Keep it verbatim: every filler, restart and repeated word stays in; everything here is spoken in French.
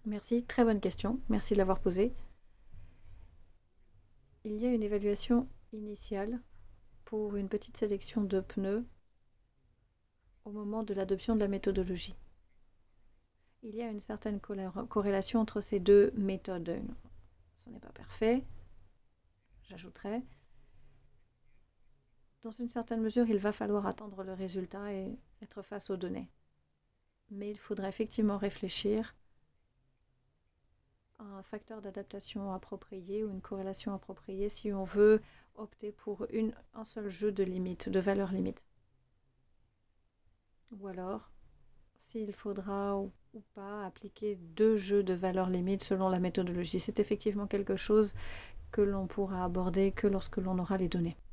Merci, très bonne question. Merci de l'avoir posée. Il y a une évaluation initiale pour une petite sélection de pneus au moment de l'adoption de la méthodologie. Il y a une certaine corrélation entre ces deux méthodes. Ce n'est pas parfait, j'ajouterais. Dans une certaine mesure, il va falloir attendre le résultat et être face aux données. Mais il faudra effectivement réfléchir à un facteur d'adaptation approprié ou une corrélation appropriée si on veut opter pour une, un seul jeu de limites, de valeurs limites. Ou alors, s'il faudra ou, ou pas appliquer deux jeux de valeurs limites selon la méthodologie. C'est effectivement quelque chose que l'on pourra aborder que lorsque l'on aura les données.